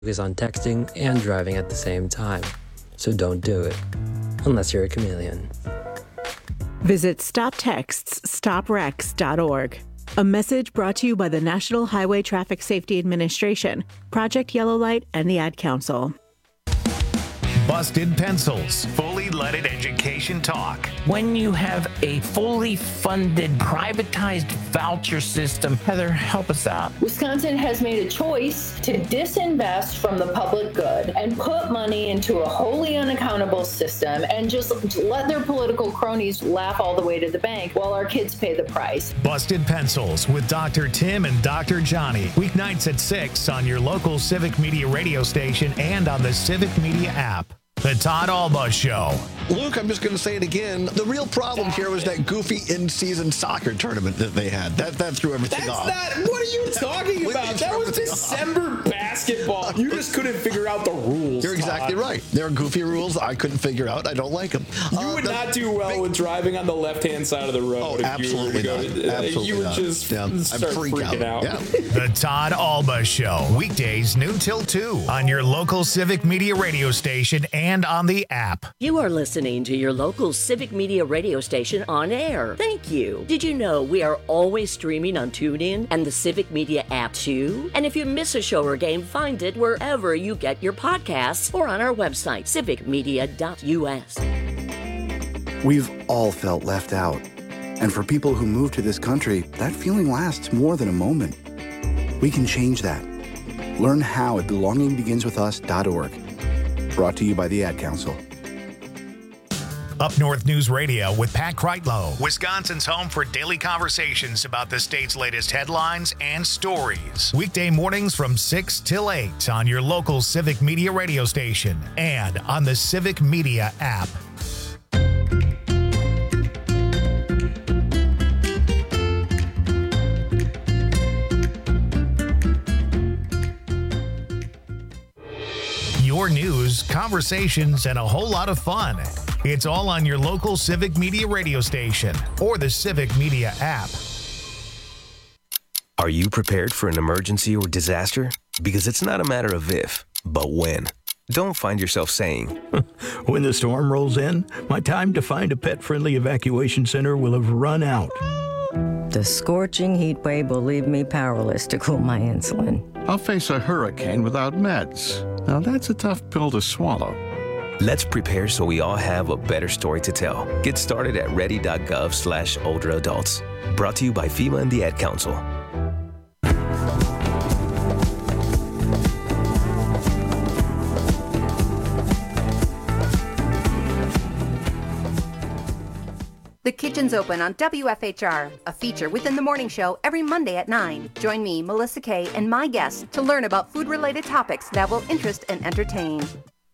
Focus on texting and driving at the same time. So don't do it. Unless you're a chameleon. Visit StopTextsStopWrecks.org. A message brought to you by the National Highway Traffic Safety Administration, Project Yellow Light, and the Ad Council. Busted Pencils, fully leaded education talk. When you have a fully funded, privatized voucher system, Heather, help us out. Wisconsin has made a choice to disinvest from the public good and put money into a wholly unaccountable system and just let their political cronies laugh all the way to the bank while our kids pay the price. Busted Pencils with Dr. Tim and Dr. Johnny. Weeknights at 6 on your local Civic Media radio station and on the Civic Media app. The Todd Alba Show. Luke, I'm just going to say it again. The real problem here was that goofy in-season soccer tournament that they had. That threw everything off. What are you talking about? That was December basketball. You just couldn't figure out the rules. You're exactly right. There are goofy rules I couldn't figure out. I don't like them. You would not do well with driving on the left-hand side of the road. Oh, absolutely not. Absolutely you would not. just start freaking out. Yeah. The Todd Alba Show. Weekdays noon till 2 on your local Civic Media radio station and on the app. You are listening to your local Civic Media radio station on air. Thank you. Did you know we are always streaming on TuneIn and the Civic Media app too? And if you miss a show or game, find it wherever you get your podcasts or on our website, civicmedia.us. We've all felt left out. And for people who move to this country, that feeling lasts more than a moment. We can change that. Learn how at belongingbeginswithus.org. Brought to you by the Ad Council. Up North News Radio with Pat Kreitlow, Wisconsin's home for daily conversations about the state's latest headlines and stories. Weekday mornings from 6 till 8 on your local Civic Media radio station and on the Civic Media app. Your news, conversations, and a whole lot of fun. It's all on your local Civic Media radio station or the Civic Media app. Are you prepared for an emergency or disaster? Because it's not a matter of if, but when. Don't find yourself saying, when the storm rolls in, my time to find a pet-friendly evacuation center will have run out. The scorching heat wave will leave me powerless to cool my insulin. I'll face a hurricane without meds. Now that's a tough pill to swallow. Let's prepare so we all have a better story to tell. Get started at ready.gov/older adults. Brought to you by FEMA and the Ad Council. The Kitchen's Open on WFHR, a feature within the morning show every Monday at 9. Join me, Melissa Kay, and my guests to learn about food-related topics that will interest and entertain.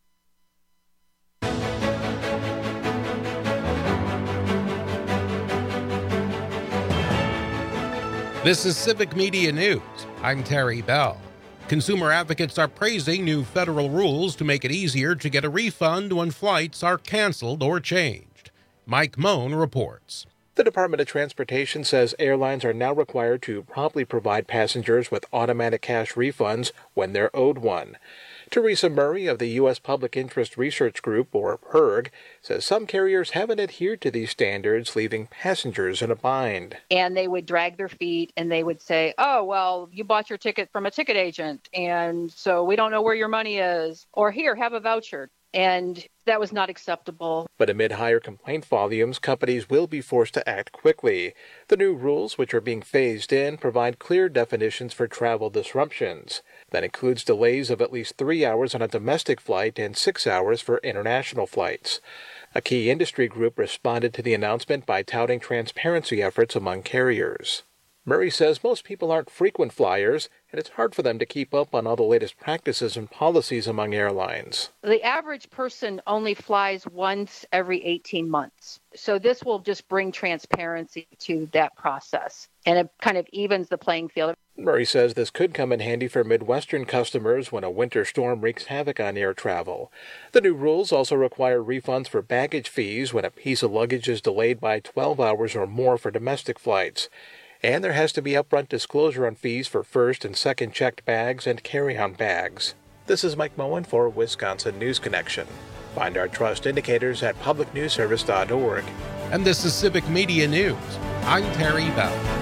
This is Civic Media News. I'm Terry Bell. Consumer advocates are praising new federal rules to make it easier to get a refund when flights are canceled or changed. Mike Moan reports. The Department of Transportation says airlines are now required to promptly provide passengers with automatic cash refunds when they're owed one. Teresa Murray of the U.S. Public Interest Research Group, or PIRG, says some carriers haven't adhered to these standards, leaving passengers in a bind. And they would drag their feet and they would say, oh, well, you bought your ticket from a ticket agent, and so we don't know where your money is. Or here, have a voucher. And that was not acceptable. But amid higher complaint volumes, companies will be forced to act quickly. The new rules, which are being phased in, provide clear definitions for travel disruptions. That includes delays of at least 3 hours on a domestic flight and 6 hours for international flights. A key industry group responded to the announcement by touting transparency efforts among carriers. Murray says most people aren't frequent flyers, and it's hard for them to keep up on all the latest practices and policies among airlines. The average person only flies once every 18 months. So this will just bring transparency to that process, and it kind of evens the playing field. Murray says this could come in handy for Midwestern customers when a winter storm wreaks havoc on air travel. The new rules also require refunds for baggage fees when a piece of luggage is delayed by 12 hours or more for domestic flights. And there has to be upfront disclosure on fees for first and second checked bags and carry-on bags. This is Mike Moen for Wisconsin News Connection. Find our trust indicators at publicnewsservice.org. And this is Civic Media News. I'm Terry Bell.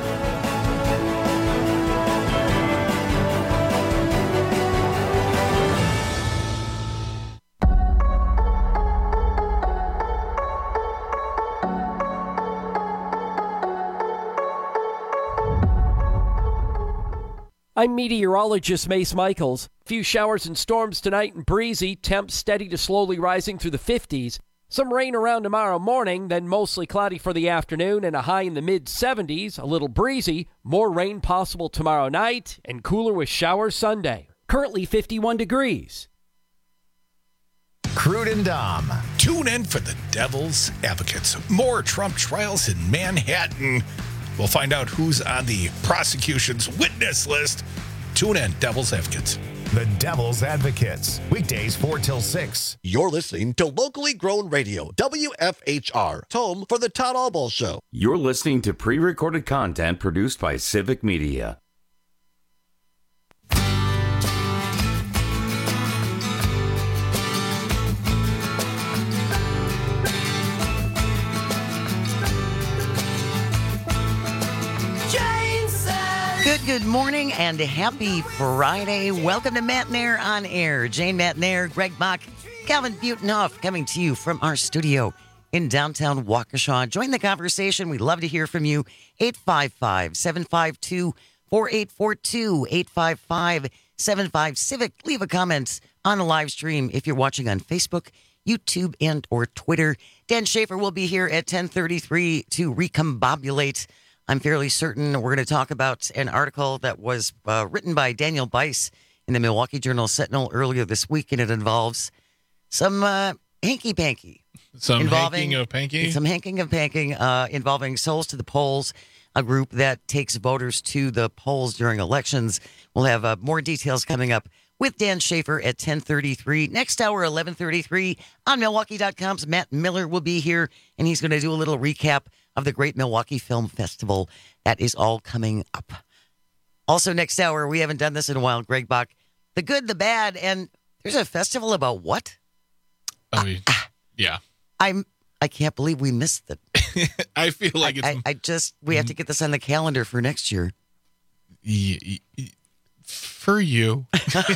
I'm meteorologist Mace Michaels. Few showers and storms tonight and breezy, temps steady to slowly rising through the 50s. Some rain around tomorrow morning, then mostly cloudy for the afternoon and a high in the mid-70s, a little breezy. More rain possible tomorrow night and cooler with showers Sunday. Currently 51 degrees. Crude and Dom. Tune in for the Devil's Advocates. More Trump trials in Manhattan. We'll find out who's on the prosecution's witness list. Tune in, Devil's Advocates. The Devil's Advocates. Weekdays 4 till 6. You're listening to locally grown radio, WFHR, home for the Todd Albaugh Show. You're listening to pre-recorded content produced by Civic Media. Good morning and happy Friday. Welcome to Matt Nair on Air. Jane Matt Nair, Greg Bach, Calvin Butenhoff coming to you from our studio in downtown Waukesha. Join the conversation. We'd love to hear from you. 855-752-4842, 855-75-CIVIC. Leave a comment on the live stream if you're watching on Facebook, YouTube, and or Twitter. Dan Schaefer will be here at 10:33 to recombobulate. I'm fairly certain we're going to talk about an article that was written by Daniel Bice in the Milwaukee Journal-Sentinel earlier this week, and it involves some hanky-panky. Some hanking of panky? Some hanking of panking involving Souls to the Polls, a group that takes voters to the polls during elections. We'll have more details coming up with Dan Schaefer at 10:33. Next hour, 11:33, on Milwaukee.com's Matt Miller will be here, and he's going to do a little recap of the Great Milwaukee Film Festival. That is all coming up. Also next hour, we haven't done this in a while, Greg Bach, the good, the bad, and there's a festival about what? Yeah. I can't believe we missed it. I feel like we have to get this on the calendar for next year. For you.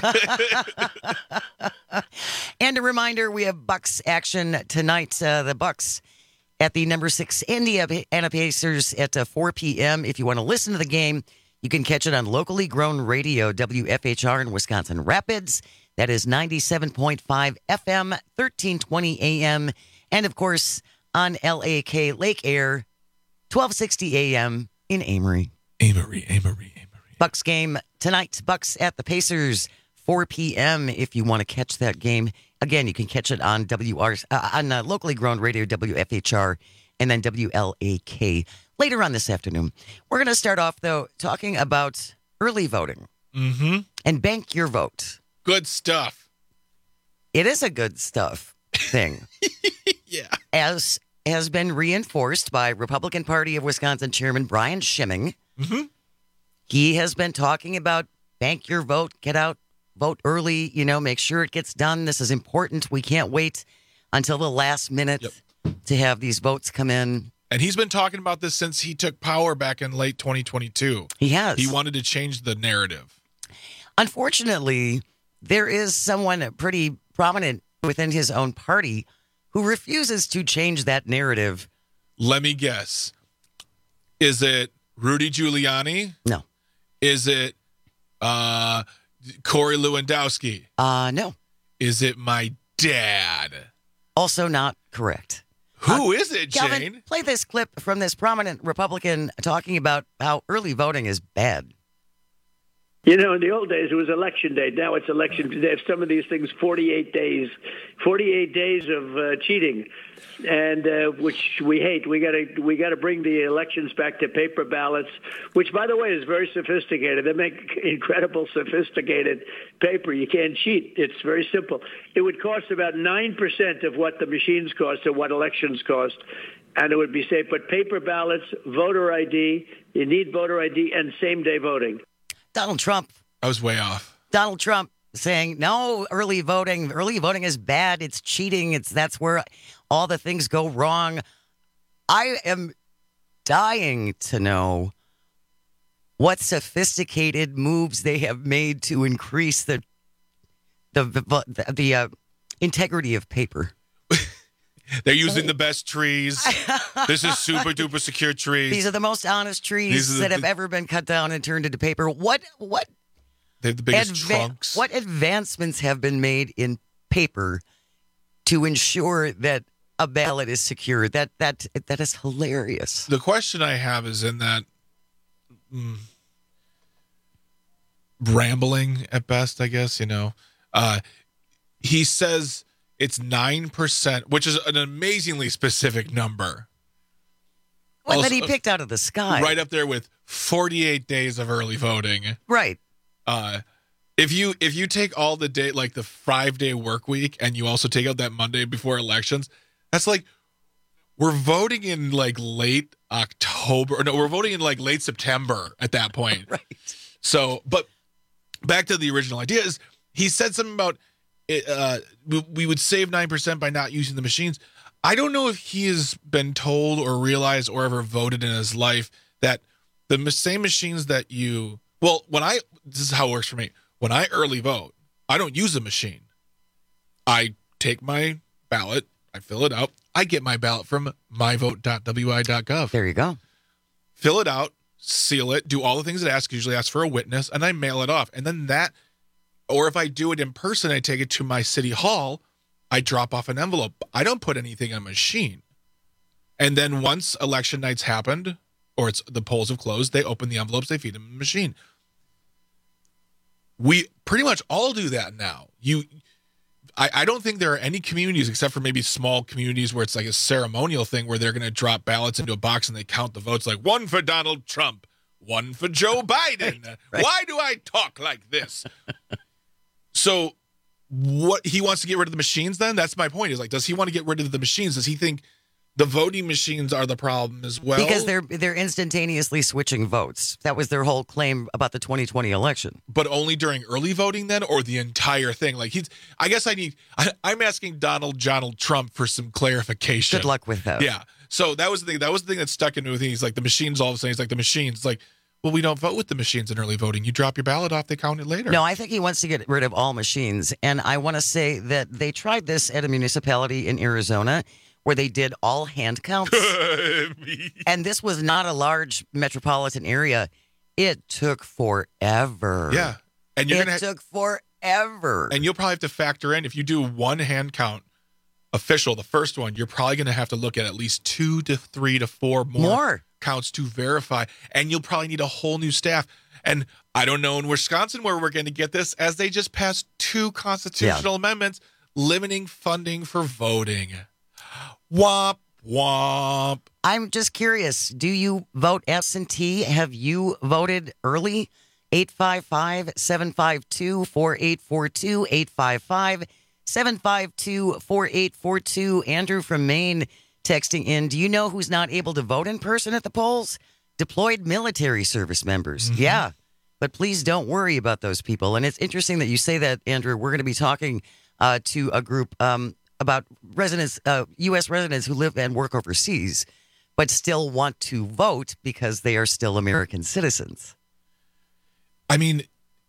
And a reminder, we have Bucks action tonight. The Bucks at the number 6 Indiana Pacers at 4 p.m. If you want to listen to the game, you can catch it on locally grown radio, WFHR in Wisconsin Rapids. That is 97.5 FM, 1320 AM. And, of course, on LAK Lake Air, 1260 AM in Amory. Amory. Bucks game tonight. Bucks at the Pacers, 4 p.m. if you want to catch that game. Again, you can catch it on locally grown radio, WFHR, and then WLAK later on this afternoon. We're going to start off, though, talking about early voting and bank your vote. Good stuff. It is a good stuff thing. Yeah. As has been reinforced by Republican Party of Wisconsin Chairman Brian Schimming. He has been talking about bank your vote, get out, vote early, make sure it gets done. This is important. We can't wait until the last minute to have these votes come in. And he's been talking about this since he took power back in late 2022. He has. He wanted to change the narrative. Unfortunately, there is someone pretty prominent within his own party who refuses to change that narrative. Let me guess. Is it Rudy Giuliani? No. Is it Corey Lewandowski? No. Is it my dad? Also not correct. Who is it, Jane? Calvin, play this clip from this prominent Republican talking about how early voting is bad. In the old days, it was election day. Now it's election day. Some of these things, 48 days of cheating, and which we hate. We got to bring the elections back to paper ballots, which, by the way, is very sophisticated. They make incredible sophisticated paper. You can't cheat. It's very simple. It would cost about 9% of what the machines cost or what elections cost, and it would be safe. But paper ballots, voter ID, you need voter ID, and same-day voting. Donald Trump. I was way off. Donald Trump saying, no, early voting is bad. It's cheating. That's where all the things go wrong. I am dying to know what sophisticated moves they have made to increase the integrity of paper. They're using the best trees. This is super duper secure trees. These are the most honest trees that have ever been cut down and turned into paper. What? They have the biggest trunks. What advancements have been made in paper to ensure that a ballot is secure? That is hilarious. The question I have is in that rambling at best, I guess, he says it's 9%, which is an amazingly specific number. Well, that he picked out of the sky. Right up there with 48 days of early voting. Right. If you take all the day, like the 5-day work week, and you also take out that Monday before elections, that's like we're voting in like late October. Or no, we're voting in like late September at that point. Right. So, but back to the original idea is he said something about we would save 9% by not using the machines. I don't know if he has been told or realized or ever voted in his life that the same machines that this is how it works for me. When I early vote, I don't use a machine. I take my ballot, I fill it out. I get my ballot from myvote.wi.gov. There you go. Fill it out, seal it, do all the things it asks, usually asks for a witness, and I mail it off. And then or if I do it in person, I take it to my city hall, I drop off an envelope. I don't put anything on a machine. And then once election nights happened, or the polls have closed, they open the envelopes, they feed them in the machine. We pretty much all do that now. I don't think there are any communities, except for maybe small communities where it's like a ceremonial thing where they're going to drop ballots into a box and they count the votes, like 1 for Donald Trump, 1 for Joe Biden. Right. Why do I talk like this? So what he wants to get rid of the machines then? That's my point. Is like, does he want to get rid of the machines? Does he think the voting machines are the problem as well? Because they're instantaneously switching votes. That was their whole claim about the 2020 election. But only during early voting then, or the entire thing? Like I'm asking Donald Trump for some clarification. Good luck with that. Yeah. So that was the thing. That was the thing that stuck into me. He's like, the machines, all of a sudden, he's like, the machines. It's like, well, we don't vote with the machines in early voting. You drop your ballot off, they count it later. No, I think he wants to get rid of all machines. And I want to say that they tried this at a municipality in Arizona where they did all hand counts. And this was not a large metropolitan area. It took forever. Yeah. And it took forever. And you'll probably have to factor in, if you do one hand count official, the first one, you're probably going to have to look at least 2 to 3 to 4 more counts to verify. And you'll probably need a whole new staff. And I don't know in Wisconsin where we're going to get this, as they just passed 2 constitutional amendments limiting funding for voting. Womp, womp. I'm just curious. Do you vote absentee? Have you voted early? 855-752-4842. 855-752-4842. Andrew from Maine texting in. Do you know who's not able to vote in person at the polls? Deployed military service members. Mm-hmm. Yeah. But please don't worry about those people. And it's interesting that you say that, Andrew. We're going to be talking to a group about residents, U.S. residents who live and work overseas, but still want to vote because they are still American citizens. I mean,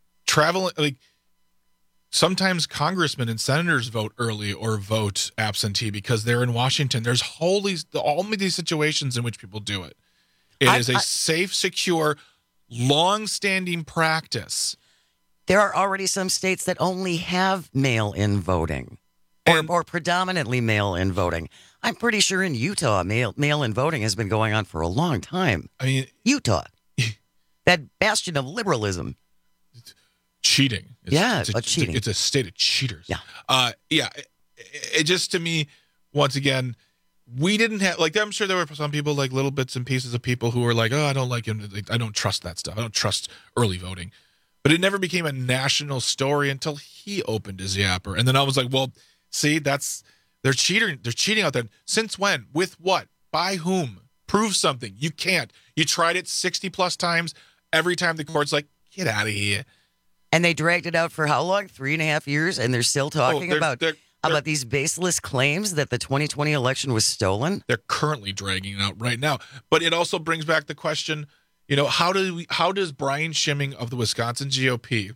sometimes congressmen and senators vote early or vote absentee because they're in Washington. There's all these situations in which people do it. It is a safe, secure, long-standing practice. There are already some states that only have mail-in voting. Or predominantly mail-in voting. I'm pretty sure in Utah, mail-in voting has been going on for a long time. I mean, Utah, that bastion of liberalism. Cheating. Cheating. It's a state of cheaters. Yeah. It just, to me, once again, we didn't have, I'm sure there were some people, like little bits and pieces of people who were like, oh, I don't like him. I don't trust that stuff. I don't trust early voting. But it never became a national story until he opened his yapper. And then I was like, well, see, they're cheating. They're cheating out there. Since when? With what? By whom? Prove something. You can't. You tried it 60 plus times. Every time the court's like, get out of here. And they dragged it out for how long? 3.5 years, and they're still talking about these baseless claims that the 2020 election was stolen. They're currently dragging it out right now. But it also brings back the question, how does Brian Schimming of the Wisconsin GOP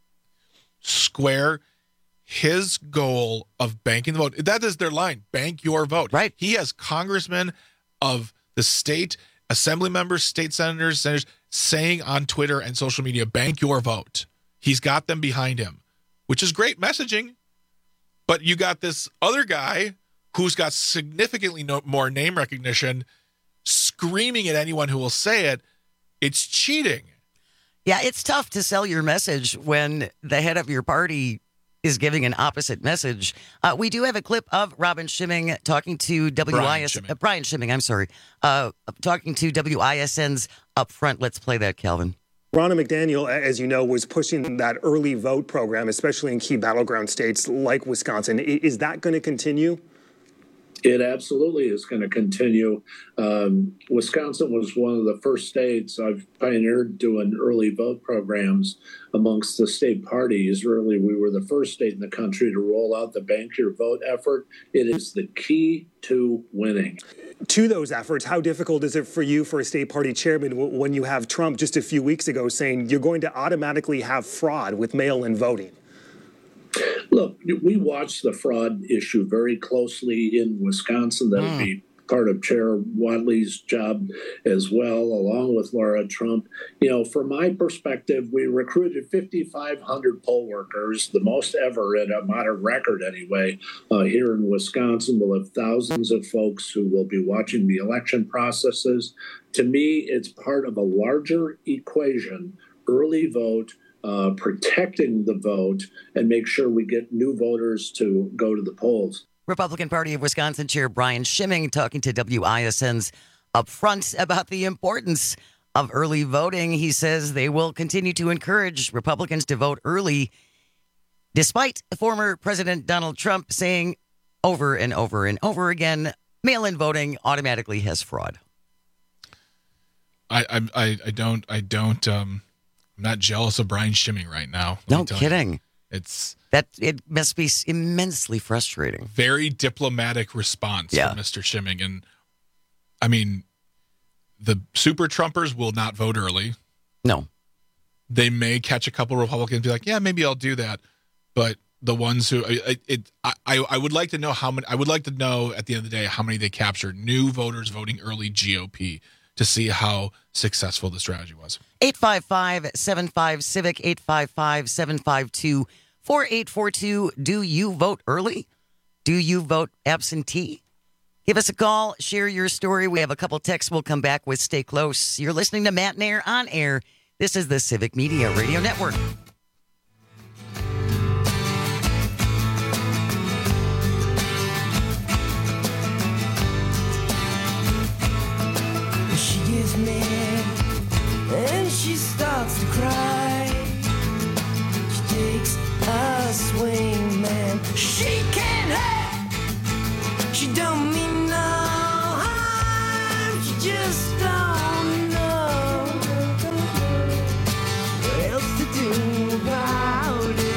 square his goal of banking the vote? That is their line, bank your vote. Right. He has congressmen of the state, assembly members, state senators saying on Twitter and social media, bank your vote. He's got them behind him, which is great messaging. But you got this other guy who's got significantly more name recognition screaming at anyone who will say it. It's cheating. Yeah, it's tough to sell your message when the head of your party is giving an opposite message. We do have a clip of Robin Schimming talking to Brian Schimming, I'm sorry, talking to WISN's Upfront. Let's play that, Calvin. Ronna McDaniel, as you know, was pushing that early vote program, especially in key battleground states like Wisconsin. Is that going to continue? It absolutely is going to continue. Wisconsin was one of the first states I've pioneered doing early vote programs amongst the state parties. Really, we were the first state in the country to roll out the Bank Your Vote effort. It is the key to winning. To those efforts, how difficult is it for you, for a state party chairman, when you have Trump just a few weeks ago saying you're going to automatically have fraud with mail-in voting? Look, we watch the fraud issue very closely in Wisconsin. That would be part of Chair Wadley's job as well, along with Laura Trump. From my perspective, we recruited 5,500 poll workers, the most ever at a modern record anyway, here in Wisconsin. We'll have thousands of folks who will be watching the election processes. To me, it's part of a larger equation, early vote, protecting the vote, and make sure we get new voters to go to the polls. Republican Party of Wisconsin Chair Brian Schimming talking to WISN's Upfront about the importance of early voting. He says they will continue to encourage Republicans to vote early, despite former President Donald Trump saying over and over and over again, mail-in voting automatically has fraud. I'm not jealous of Brian Schimming right now. No kidding. It must be immensely frustrating. Very diplomatic response from Mr. Schimming. And I mean, the super Trumpers will not vote early. No. They may catch a couple Republicans and be like, yeah, maybe I'll do that. But the ones who I would like to know how many. I would like to know at the end of the day how many they captured new voters voting early GOP to see how successful the strategy was. 855-75-CIVIC, 855-752-4842. Do you vote early? Do you vote absentee? Give us a call. Share your story. We have a couple texts. We'll come back with Stay Close. You're listening to Matt Nair on air. This is the Civic Media Radio Network. She gets mad and she starts to cry. She takes a swing, man. She can't hurt. She don't mean no harm. She just don't know what else to do about it.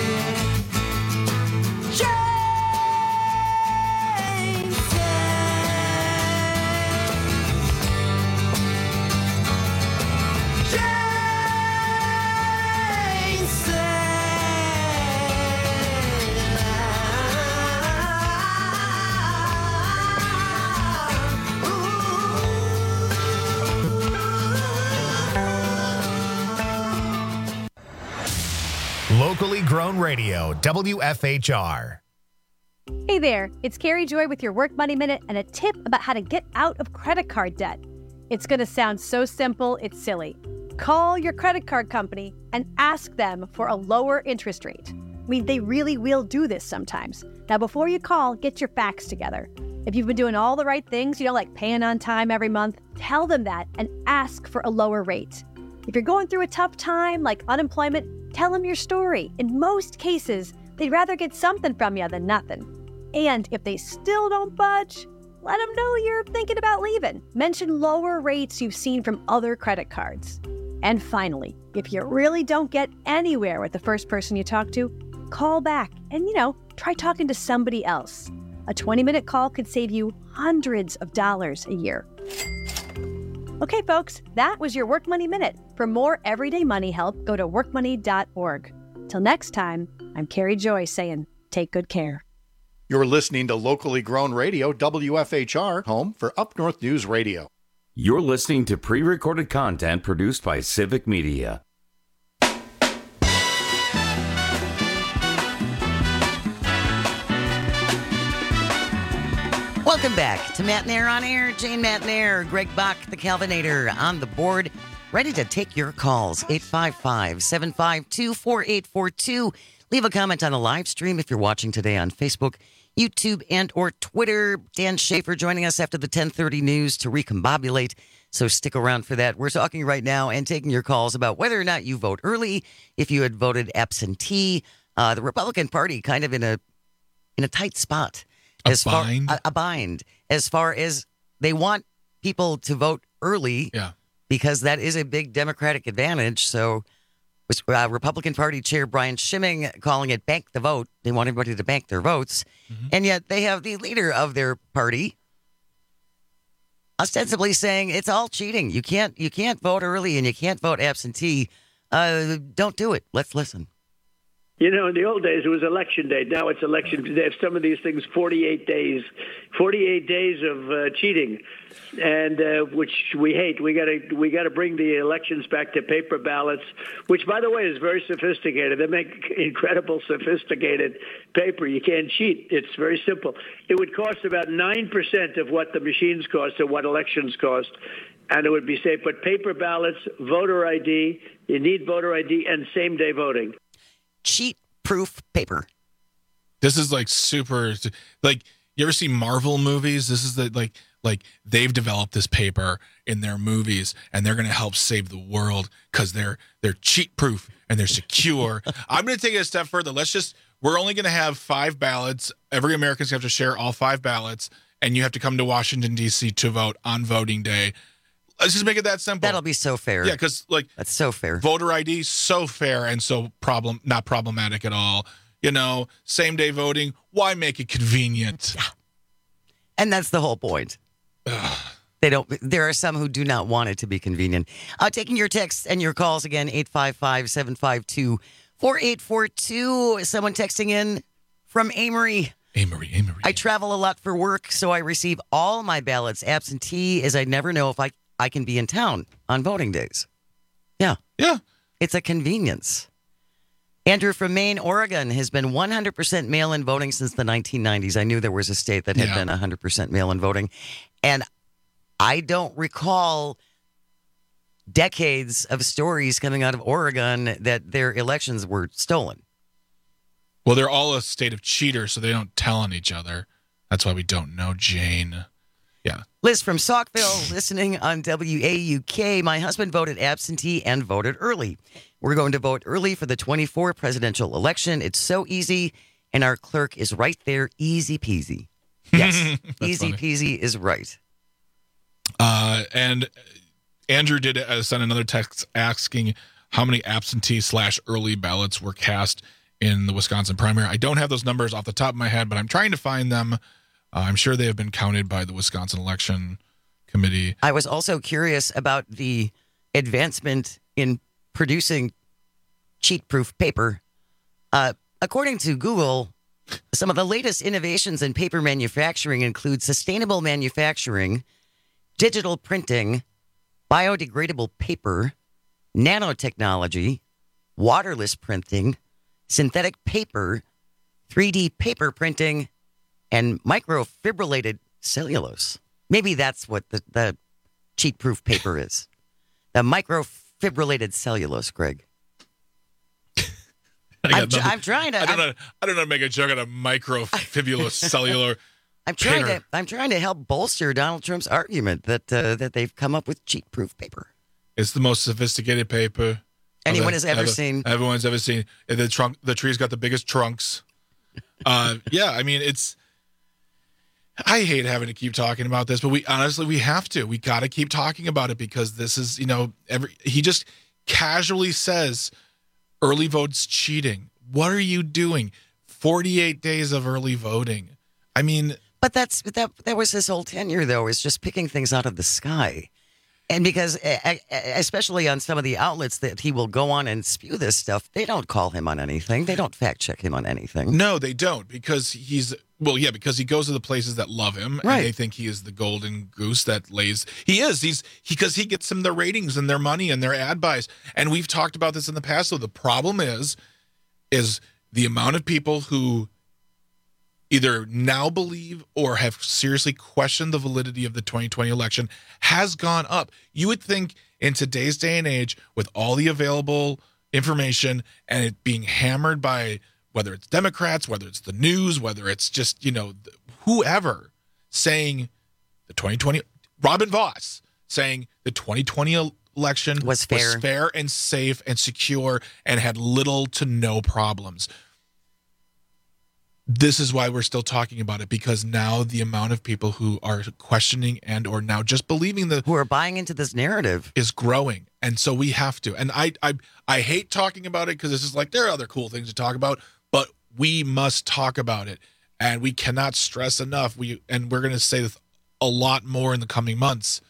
Locally grown radio, WFHR. Hey there, it's Carrie Joy with your Work Money Minute and a tip about how to get out of credit card debt. It's going to sound so simple, it's silly. Call your credit card company and ask them for a lower interest rate. I mean, they really will do this sometimes. Now, before you call, get your facts together. If you've been doing all the right things, like paying on time every month, tell them that and ask for a lower rate. If you're going through a tough time like unemployment, tell them your story. In most cases, they'd rather get something from you than nothing. And if they still don't budge, let them know you're thinking about leaving. Mention lower rates you've seen from other credit cards. And finally, if you really don't get anywhere with the first person you talk to, call back and, try talking to somebody else. A 20-minute call could save you hundreds of dollars a year. Okay, folks, that was your Work Money Minute. For more everyday money help, go to workmoney.org. Till next time, I'm Carrie Joy saying, take good care. You're listening to locally grown radio, WFHR, home for Up North News Radio. You're listening to pre-recorded content produced by Civic Media. Welcome back to Matt Nair on Air. Jane Matt Nair, Greg Bach, the Calvinator on the board, ready to take your calls. 855-752-4842. Leave a comment on the live stream if you're watching today on Facebook, YouTube, and or Twitter. Dan Schaefer joining us after the 10:30 news to recombobulate, so stick around for that. We're talking right now and taking your calls about whether or not you vote early, if you had voted absentee. The Republican Party kind of in a tight spot. A bind. As far as they want people to vote early, because that is a big Democratic advantage. So Republican Party Chair Brian Schimming calling it bank the vote. They want everybody to bank their votes. And yet they have the leader of their party ostensibly saying it's all cheating. You can't vote early and you can't vote absentee. Don't do it. Let's listen. In the old days, it was election day. Now it's election day. Some of these things, 48 days of cheating, and which we hate. We got to bring the elections back to paper ballots, which, by the way, is very sophisticated. They make incredible sophisticated paper. You can't cheat. It's very simple. It would cost about 9% of what the machines cost or what elections cost, and it would be safe. But paper ballots, voter ID, you need voter ID, and same-day voting. Cheat-proof paper. This is super, you ever see Marvel movies? This is like they've developed this paper in their movies, and they're going to help save the world because they're cheat-proof and they're secure. I'm going to take it a step further. We're only going to have 5 ballots. Every American's going to have to share all 5 ballots, and you have to come to Washington, D.C. to vote on voting day. Let's just make it that simple. That'll be so fair. Yeah, because that's so fair. Voter ID, so fair and so not problematic at all. Same day voting. Why make it convenient? Yeah. And that's the whole point. They don't. There are some who do not want it to be convenient. Taking your texts and your calls again, 855-752-4842. Someone texting in from Amory. Amory. I travel a lot for work, so I receive all my ballots absentee, as I never know if I can be in town on voting days. Yeah. It's a convenience. Andrew from Maine, Oregon has been 100% mail-in voting since the 1990s. I knew there was a state that had been 100% mail-in voting. And I don't recall decades of stories coming out of Oregon that their elections were stolen. Well, they're all a state of cheaters, so they don't tell on each other. That's why we don't know, Jane. Yeah. Liz from Saukville, listening on WAUK. My husband voted absentee and voted early. We're going to vote early for the 24 presidential election. It's so easy, and our clerk is right there. Easy peasy. Yes, easy peasy is right. And Andrew did send another text asking how many absentee/early ballots were cast in the Wisconsin primary. I don't have those numbers off the top of my head, but I'm trying to find them. I'm sure they have been counted by the Wisconsin Election Committee. I was also curious about the advancement in producing cheat-proof paper. According to Google, some of the latest innovations in paper manufacturing include sustainable manufacturing, digital printing, biodegradable paper, nanotechnology, waterless printing, synthetic paper, 3D paper printing, and microfibrillated cellulose. Maybe that's what the cheat-proof paper is. The microfibrillated cellulose, Greg. I'm trying to. I don't know how to make a joke out of microfibulous cellular. I'm trying to help bolster Donald Trump's argument that they've come up with cheat-proof paper. It's the most sophisticated paper anyone has ever seen. Everyone's ever seen. The tree's got the biggest trunks. Yeah, I mean I hate having to keep talking about this, but we have to. We got to keep talking about it because this is, casually says early vote's cheating. What are you doing? 48 days of early voting. I mean, but that was his whole tenure, though, is just picking things out of the sky. And because, especially on some of the outlets that he will go on and spew this stuff, they don't call him on anything. They don't fact check him on anything. No, they don't, because because he goes to the places that love him, right. And they think he is the golden goose that lays. Because he gets them their ratings and their money and their ad buys. And we've talked about this in the past. So the problem is the amount of people who either now believe or have seriously questioned the validity of the 2020 election has gone up. You would think in today's day and age, with all the available information and it being hammered by whether it's Democrats, whether it's the news, whether it's just, whoever saying the 2020, Robin Voss saying the 2020 election was fair and safe and secure and had little to no problems. This is why we're still talking about it, because now the amount of people who are questioning and or now just believing who are buying into this narrative is growing. And so we have to. And I hate talking about it because it's just like there are other cool things to talk about, but we must talk about it. And we cannot stress enough. We're going to say this a lot more in the coming months.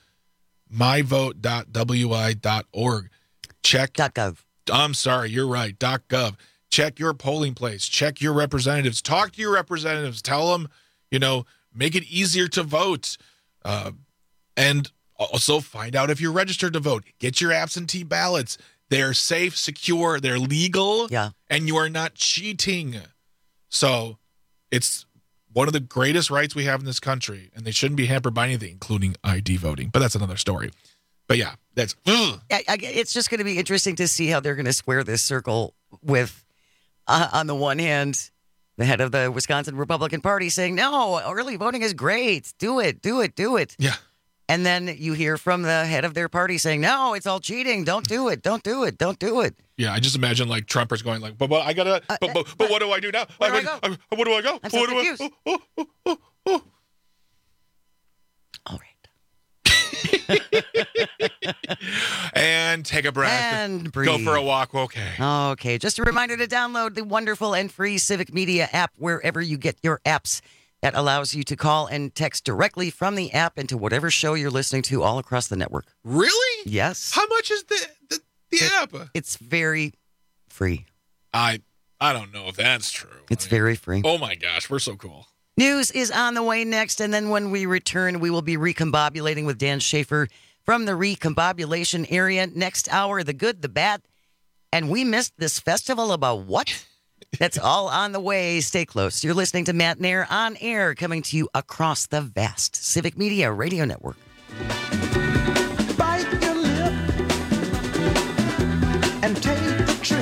myvote.wi.org. Check .gov. I'm sorry, you're right. .gov. Check your polling place. Check your representatives. Talk to your representatives. Tell them, make it easier to vote. And also find out if you're registered to vote. Get your absentee ballots. They're safe, secure, they're legal. Yeah. And you are not cheating. So it's one of the greatest rights we have in this country, and they shouldn't be hampered by anything, including ID voting. But that's another story. But yeah, that's... It's just going to be interesting to see how they're going to square this circle with... on the one hand, the head of the Wisconsin Republican Party saying, no, early voting is great. Do it. Yeah. And then you hear from the head of their party saying, no, it's all cheating. Don't do it. Yeah, I just imagine like Trumpers going like, but I gotta, but what do I do now? Where do I go? Where do I go? I'm so confused. All right. And take a breath. And breathe. Go for a walk. Okay. Okay. Just a reminder to download the wonderful and free Civic Media app wherever you get your apps. That allows you to call and text directly from the app into whatever show you're listening to all across the network. Really? Yes. How much is the app? It's very free. I don't know if that's true. It's very free. Oh my gosh, we're so cool. News is on the way next, and then when we return, we will be recombobulating with Dan Schaefer from the recombobulation area. Next hour, the good, the bad, and we missed this festival about what? That's all on the way. Stay close. You're listening to Matt Nair on air, coming to you across the vast Civic Media Radio Network. Bite your lip and take the trip.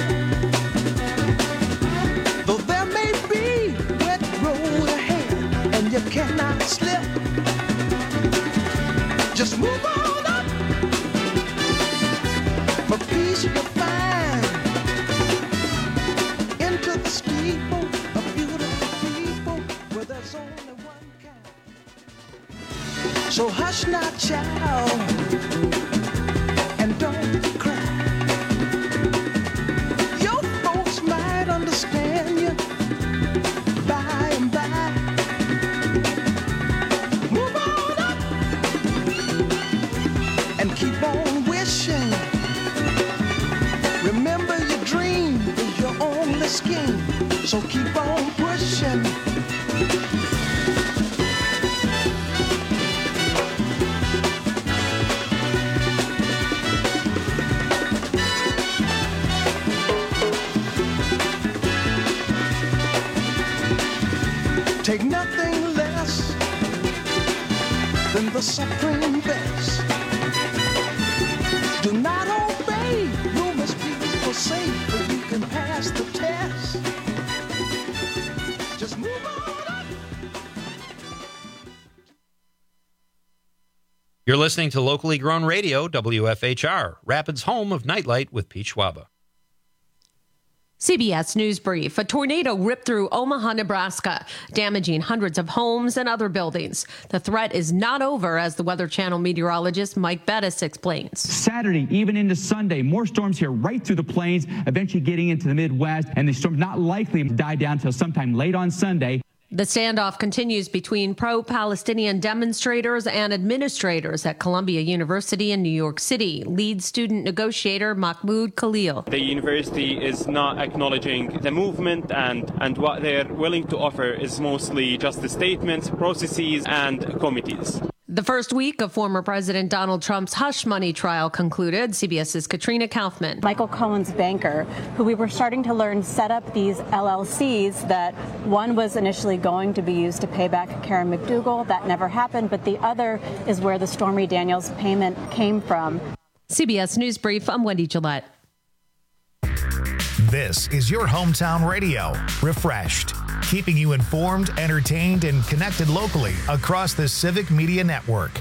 Though there may be wet road ahead and you cannot slip, just move on up. For peace you'll find into the steeple of beautiful people where there's only one kind. So hush not, child, and don't cry. Your folks might understand you by and by. Move on up and keep on wishing. Remember your dream is your only scheme, so keep on pushing. Take nothing less than the supreme best. Do not obey, you must be forsake, but you can pass the test. Just move on up. You're listening to locally grown radio, WFHR, Rapids' home of Nightlight with Pete Schwaba. CBS News Brief. A tornado ripped through Omaha, Nebraska, damaging hundreds of homes and other buildings. The threat is not over, as the Weather Channel meteorologist Mike Bettis explains. Saturday, even into Sunday, more storms here right through the plains, eventually getting into the Midwest, and the storm's not likely to die down until sometime late on Sunday. The standoff continues between pro-Palestinian demonstrators and administrators at Columbia University in New York City. Lead student negotiator Mahmoud Khalil. The university is not acknowledging the movement, and what they're willing to offer is mostly just the statements, processes, and committees. The first week of former President Donald Trump's hush money trial concluded. CBS's Katrina Kaufman. Michael Cohen's banker, who we were starting to learn set up these LLCs that one was initially going to be used to pay back Karen McDougal. That never happened, but the other is where the Stormy Daniels payment came from. CBS News Brief, I'm Wendy Gillette. This is your hometown radio, refreshed, keeping you informed, entertained, and connected locally across the Civic Media Network.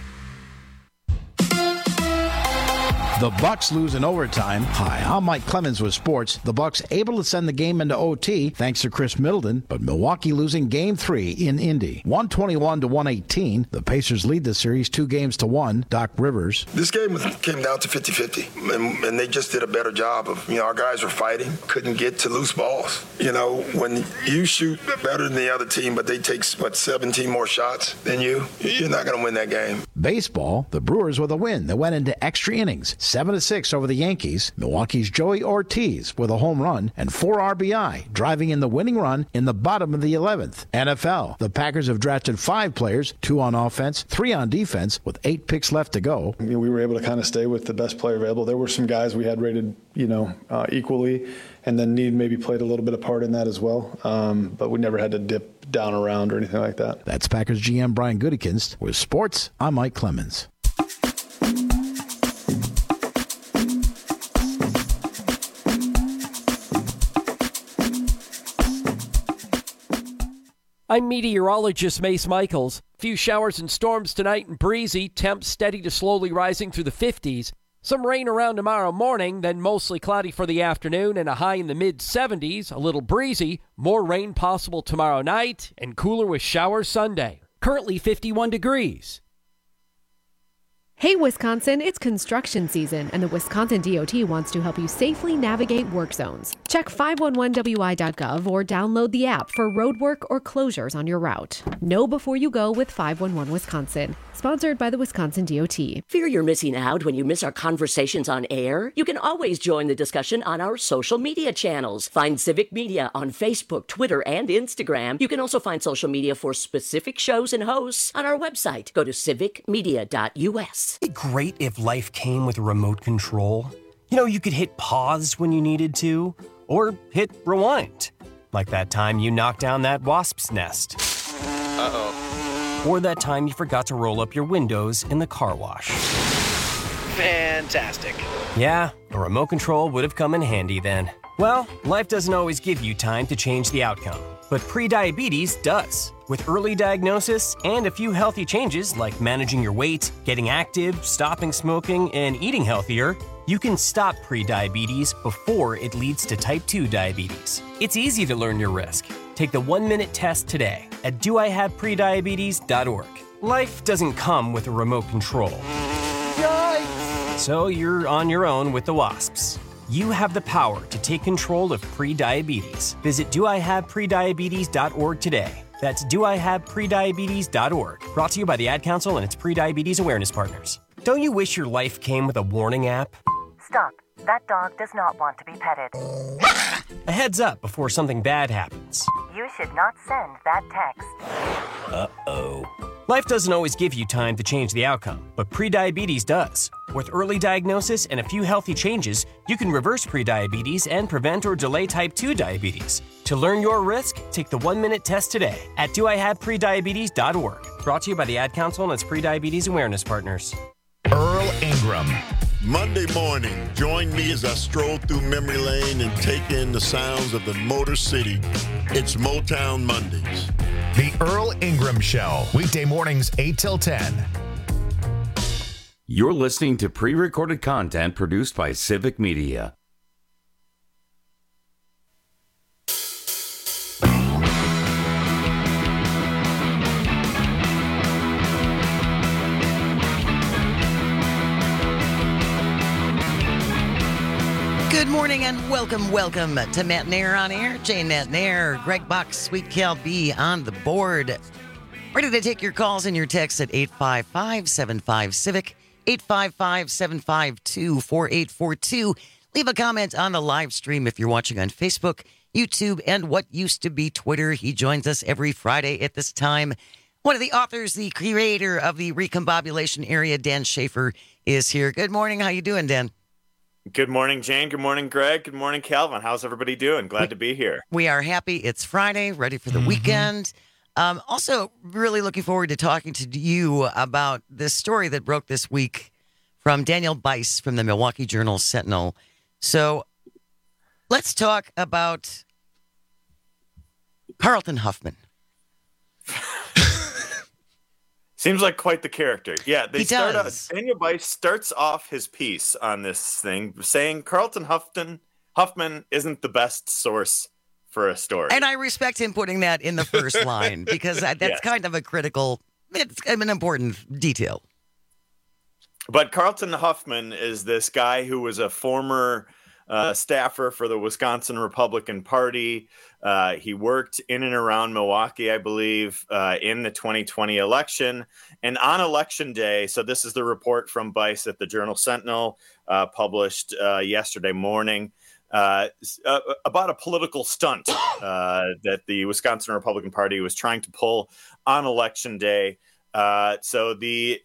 The Bucks lose in overtime. Hi, I'm Mike Clemens with sports. The Bucks able to send the game into OT thanks to Chris Middleton, but Milwaukee losing Game 3 in Indy. 121-118. The Pacers lead the series 2-1. Doc Rivers. This game came down to 50-50, and they just did a better job of, our guys were fighting, couldn't get to loose balls. When you shoot better than the other team, but they take, 17 more shots than you're not going to win that game. Baseball, the Brewers with a win that went into extra innings. 7-6 over the Yankees. Milwaukee's Joey Ortiz with a home run and 4 RBI, driving in the winning run in the bottom of the 11th. NFL, the Packers have drafted 5 players, 2 on offense, 3 on defense, with 8 picks left to go. We were able to kind of stay with the best player available. There were some guys we had rated, equally, and then Need maybe played a little bit of part in that as well. But we never had to dip down around or anything like that. That's Packers GM Brian Gutekunst. With sports, I'm Mike Clemens. I'm meteorologist Mace Michaels. Few showers and storms tonight and breezy. Temps steady to slowly rising through the 50s. Some rain around tomorrow morning, then mostly cloudy for the afternoon and a high in the mid-70s. A little breezy. More rain possible tomorrow night and cooler with showers Sunday. Currently 51 degrees. Hey, Wisconsin, it's construction season, and the Wisconsin DOT wants to help you safely navigate work zones. Check 511wi.gov or download the app for road work or closures on your route. Know before you go with 511 Wisconsin. Sponsored by the Wisconsin DOT. Fear you're missing out when you miss our conversations on air? You can always join the discussion on our social media channels. Find Civic Media on Facebook, Twitter, and Instagram. You can also find social media for specific shows and hosts on our website. Go to civicmedia.us. It'd be great if life came with a remote control. You could hit pause when you needed to, or hit rewind. Like that time you knocked down that wasp's nest. Uh-oh. Or that time you forgot to roll up your windows in the car wash. Fantastic. Yeah, a remote control would have come in handy then. Well, life doesn't always give you time to change the outcome, but prediabetes does. With early diagnosis and a few healthy changes like managing your weight, getting active, stopping smoking, and eating healthier, you can stop prediabetes before it leads to type 2 diabetes. It's easy to learn your risk. Take the 1-minute test today at doihaveprediabetes.org. Life doesn't come with a remote control. Yikes! So you're on your own with the wasps. You have the power to take control of prediabetes. Visit doihaveprediabetes.org today. That's doihaveprediabetes.org. Brought to you by the Ad Council and its Prediabetes Awareness Partners. Don't you wish your life came with a warning app? Stop. That dog does not want to be petted. A heads up before something bad happens. You should not send that text. Uh-oh. Life doesn't always give you time to change the outcome, but prediabetes does. With early diagnosis and a few healthy changes, you can reverse prediabetes and prevent or delay type 2 diabetes. To learn your risk, take the 1-minute test today at doihaveprediabetes.org. Brought to you by the Ad Council and its Prediabetes Awareness Partners. Earl Ingram. Monday morning, join me as I stroll through memory lane and take in the sounds of the Motor City. It's Motown Mondays. The Earl Ingram Show, weekday mornings 8 till 10. You're listening to pre-recorded content produced by Civic Media. morning and welcome to Matt Nair on Air. Jane Matt Nair, Greg Box, Sweet Cal B on the board. Ready to take your calls and your texts at 855-75-CIVIC, 855-752-4842. Leave a comment on the live stream if you're watching on Facebook, YouTube, and what used to be Twitter. He joins us every Friday at this time. One of the authors, the creator of the Recombobulation Area, Dan Schaefer, is here. Good morning. How you doing, Dan? Good morning, Jane. Good morning, Greg. Good morning, Calvin. How's everybody doing? Glad to be here. We are happy. It's Friday, ready for the weekend. Also, really looking forward to talking to you about this story that broke this week from Daniel Bice from the Milwaukee Journal-Sentinel. So let's talk about Carlton Huffman. Seems like quite the character. Yeah, Daniel Bice starts off his piece on this thing saying Carlton Huffman isn't the best source for a story. And I respect him putting that in the first line because that's kind of a critical, it's an important detail. But Carlton Huffman is this guy who was a former staffer for the Wisconsin Republican Party. He worked in and around Milwaukee, I believe, in the 2020 election. And on Election Day, so this is the report from Bice at the Journal-Sentinel, published yesterday morning, about a political stunt that the Wisconsin Republican Party was trying to pull on Election Day. So the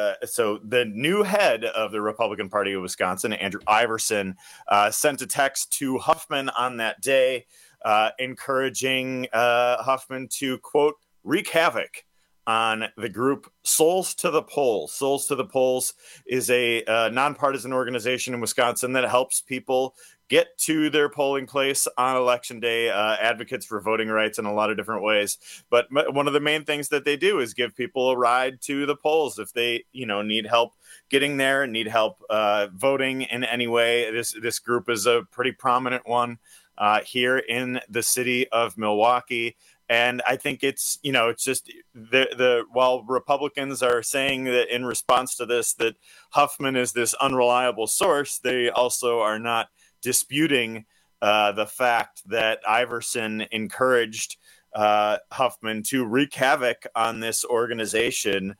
new head of the Republican Party of Wisconsin, Andrew Iverson, sent a text to Huffman on that day, encouraging Huffman to, quote, wreak havoc on the group Souls to the Polls. Souls to the Polls is a nonpartisan organization in Wisconsin that helps people get to their polling place on Election Day, advocates for voting rights in a lot of different ways. But one of the main things that they do is give people a ride to the polls if they, need help getting there, need help voting in any way. This group is a pretty prominent one here in the city of Milwaukee. And I think it's just while Republicans are saying that in response to this, that Huffman is this unreliable source, they also are not disputing the fact that Iverson encouraged Huffman to wreak havoc on this organization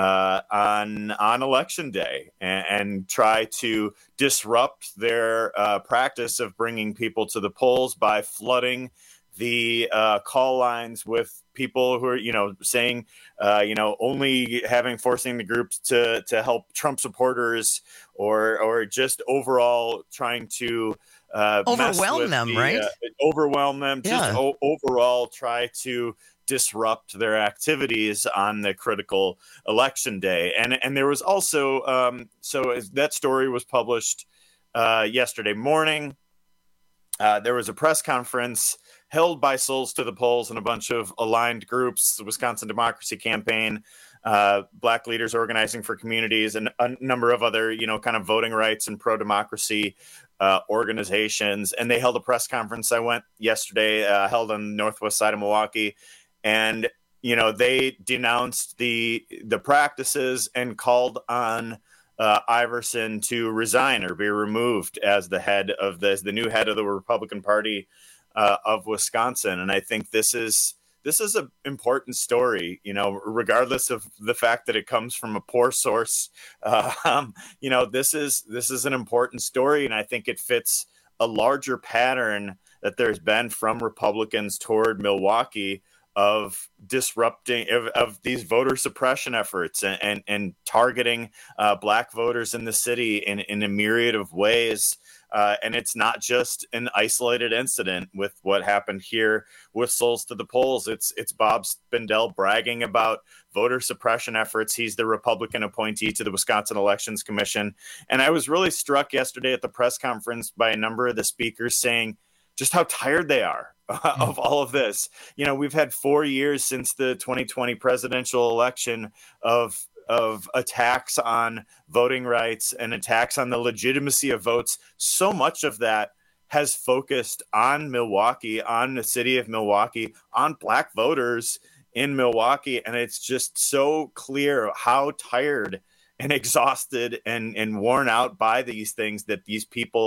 on Election Day and try to disrupt their practice of bringing people to the polls by flooding the call lines with people who are, saying, only forcing the groups to help Trump supporters or just overall trying to overwhelm them, right? Overwhelm them, yeah. Just overall try to disrupt their activities on the critical Election Day. And there was also, so that story was published yesterday morning. There was a press conference held by Souls to the Polls and a bunch of aligned groups, the Wisconsin Democracy Campaign, Black Leaders Organizing for Communities, and a number of other, kind of voting rights and pro-democracy organizations. And they held a press conference. I went yesterday, held on the northwest side of Milwaukee. And, they denounced the practices and called on Iverson to resign or be removed as the head of the new head of the Republican Party of Wisconsin. And I think this is an important story, regardless of the fact that it comes from a poor source. This is an important story. And I think it fits a larger pattern that there's been from Republicans toward Milwaukee of disrupting of these voter suppression efforts and targeting Black voters in the city in a myriad of ways. And it's not just an isolated incident with what happened here with Souls to the Polls. It's Bob Spindell bragging about voter suppression efforts. He's the Republican appointee to the Wisconsin Elections Commission. And I was really struck yesterday at the press conference by a number of the speakers saying just how tired they are of all of this. We've had 4 years since the 2020 presidential election of attacks on voting rights and attacks on the legitimacy of votes. So much of that has focused on Milwaukee, on the city of Milwaukee, on Black voters in Milwaukee. And it's just so clear how tired and exhausted and worn out by these things that these people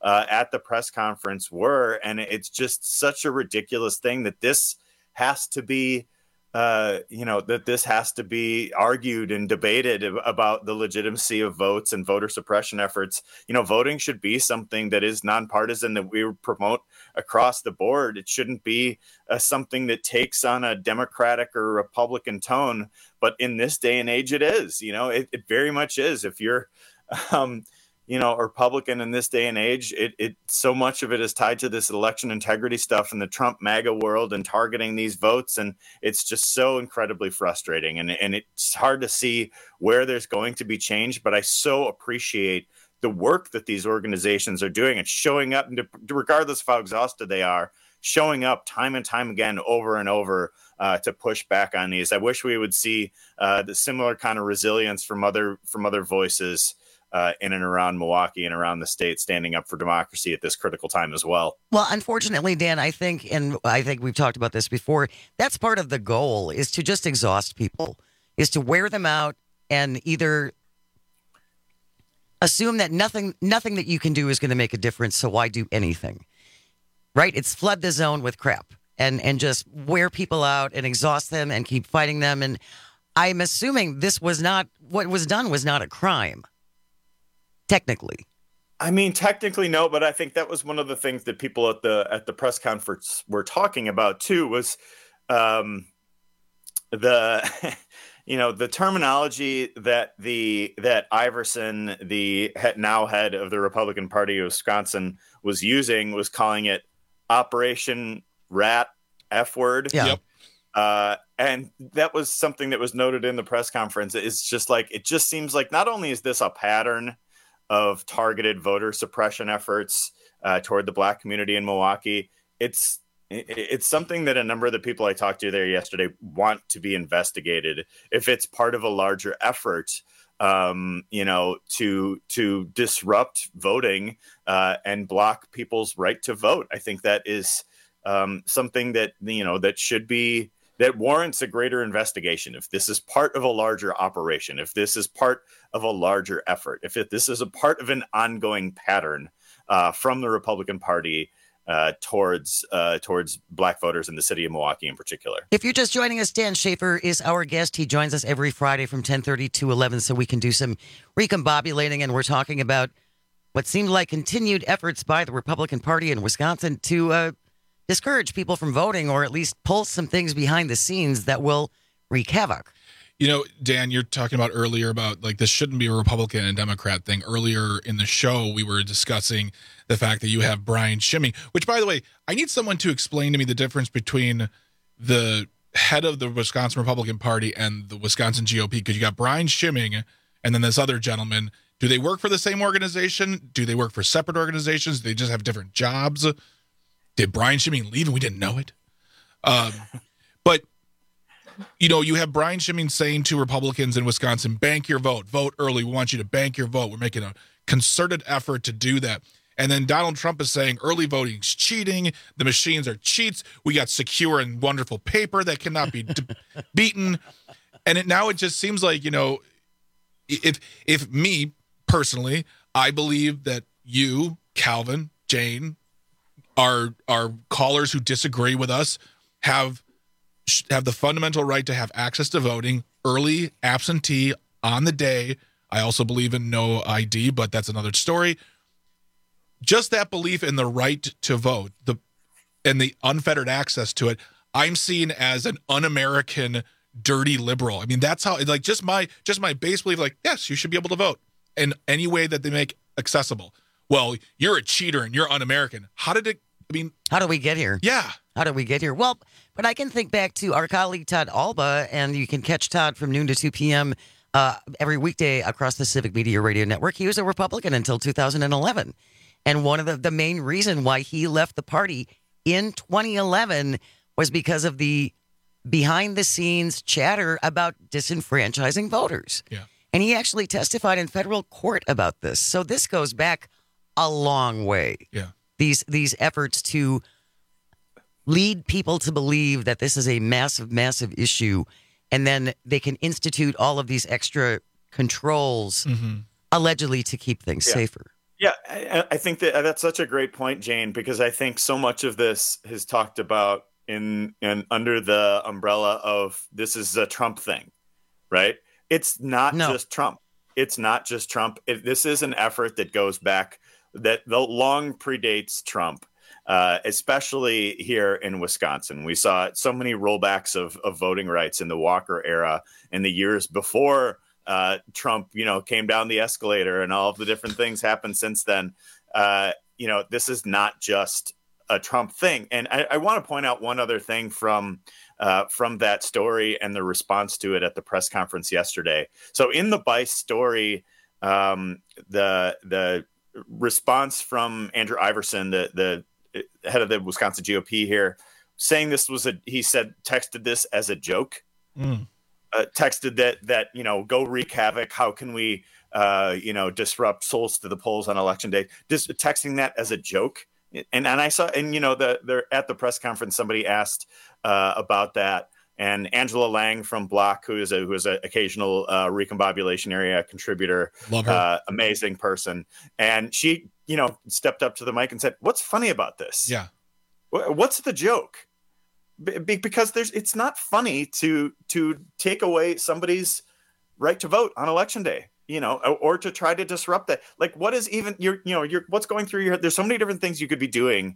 at the press conference were. And it's just such a ridiculous thing that this has to be, that this has to be argued and debated about the legitimacy of votes and voter suppression efforts. Voting should be something that is nonpartisan, that we promote across the board. It shouldn't be something that takes on a Democratic or Republican tone. But in this day and age, it is. It very much is. If you're a Republican in this day and age, it so much of it is tied to this election integrity stuff in the Trump MAGA world and targeting these votes. And it's just so incredibly frustrating. And it's hard to see where there's going to be change. But I so appreciate the work that these organizations are doing and showing up, regardless of how exhausted they are, showing up time and time again over and over to push back on these. I wish we would see the similar kind of resilience from other voices in and around Milwaukee and around the state, standing up for democracy at this critical time as well. Well, unfortunately, Dan, I think we've talked about this before, that's part of the goal, is to just exhaust people, is to wear them out and either assume that nothing that you can do is going to make a difference, so why do anything? Right? It's flood the zone with crap and just wear people out and exhaust them and keep fighting them. And I'm assuming what was done was not a crime. Technically. I mean, technically, no, but I think that was one of the things that people at the press conference were talking about too, was the terminology that Iverson, the now head of the Republican Party of Wisconsin, was using, was calling it Operation Rat F word. Yeah. Yep. And that was something that was noted in the press conference. It's just like, it just seems like not only is this a pattern of targeted voter suppression efforts toward the Black community in Milwaukee, it's something that a number of the people I talked to there yesterday want to be investigated if it's part of a larger effort, to disrupt voting and block people's right to vote. I think that is something that, that should be, that warrants a greater investigation. If this is part of a larger operation, if this is part of a larger effort, if this is a part of an ongoing pattern from the Republican Party towards Black voters in the city of Milwaukee in particular. If you're just joining us, Dan Schaefer is our guest. He joins us every Friday from 10:30 to 11 so we can do some recombobulating, and we're talking about what seemed like continued efforts by the Republican Party in Wisconsin to discourage people from voting, or at least pull some things behind the scenes that will wreak havoc. Dan, you're talking about earlier about like this shouldn't be a Republican and Democrat thing. Earlier in the show, we were discussing the fact that you have Brian Schimming, which, by the way, I need someone to explain to me the difference between the head of the Wisconsin Republican Party and the Wisconsin GOP, because you got Brian Schimming and then this other gentleman. Do they work for the same organization? Do they work for separate organizations? Do they just have different jobs? Did Brian Schimming leave and we didn't know it? But, you have Brian Schimming saying to Republicans in Wisconsin, bank your vote, vote early. We want you to bank your vote. We're making a concerted effort to do that. And then Donald Trump is saying early voting is cheating. The machines are cheats. We got secure and wonderful paper that cannot be beaten. And now it just seems like, if me personally, I believe that you, Calvin, Jane, our callers who disagree with us have the fundamental right to have access to voting, early, absentee, on the day. I also believe in no ID, but that's another story. Just that belief in the right to vote, and the unfettered access to it, I'm seen as an un-American, dirty liberal. I mean, that's how, like, just my base belief, like, yes, you should be able to vote in any way that they make accessible. Well, you're a cheater and you're un-American. How did we get here? Yeah. How did we get here? Well, but I can think back to our colleague Todd Alba, and you can catch Todd from noon to 2 p.m. Every weekday across the Civic Media Radio Network. He was a Republican until 2011. And one of the main reason why he left the party in 2011 was because of the behind-the-scenes chatter about disenfranchising voters. Yeah. And he actually testified in federal court about this. So this goes back a long way. Yeah. These efforts to lead people to believe that this is a massive, massive issue, and then they can institute all of these extra controls, allegedly to keep things safer. Yeah, I think that's such a great point, Jane, because I think so much of this is talked about in under the umbrella of this is a Trump thing, right? It's not just Trump. It's not just Trump. This is an effort that goes back, that the long predates Trump, especially here in Wisconsin. We saw so many rollbacks of voting rights in the Walker era in the years before Trump, came down the escalator, and all of the different things happened since then. This is not just a Trump thing. And I want to point out one other thing from that story and the response to it at the press conference yesterday. So in the Bice story, the response from Andrew Iverson, the head of the Wisconsin GOP here, saying this was texted this as a joke. Texted that go wreak havoc. How can we disrupt souls to the polls on election day? Just texting that as a joke. And I saw, and they're at the press conference, somebody asked about that, and Angela Lang from Block, who is an occasional recombobulation area contributor, love her, amazing person, and she stepped up to the mic and said, "What's funny about this? Yeah, what's the joke?" Because it's not funny to take away somebody's right to vote on election day, or to try to disrupt that. Like, what is even what's going through your head? There's so many different things you could be doing,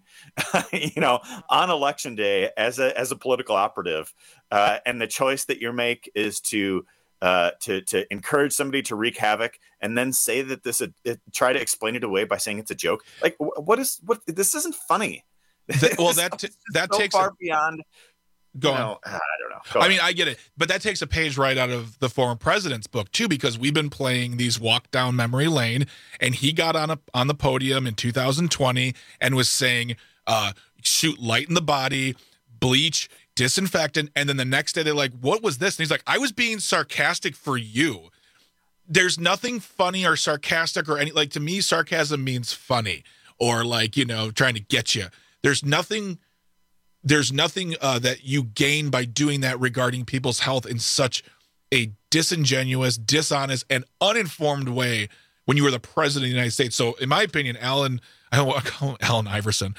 on election day as a political operative, and the choice that you make is to encourage somebody to wreak havoc and then say that try to explain it away by saying it's a joke. Like, what this isn't funny. That so takes far beyond. Go on. I don't know. I mean, I get it, but that takes a page right out of the former president's book too, because we've been playing these walk down memory lane, and he got on the podium in 2020 and was saying, "Shoot light in the body, bleach, disinfectant," and then the next day they're like, "What was this?" And he's like, "I was being sarcastic for you." There's nothing funny or sarcastic or to me, sarcasm means funny or trying to get you. There's nothing that you gain by doing that regarding people's health in such a disingenuous, dishonest, and uninformed way when you are the president of the United States. So, in my opinion, I don't want to call him Allen Iverson.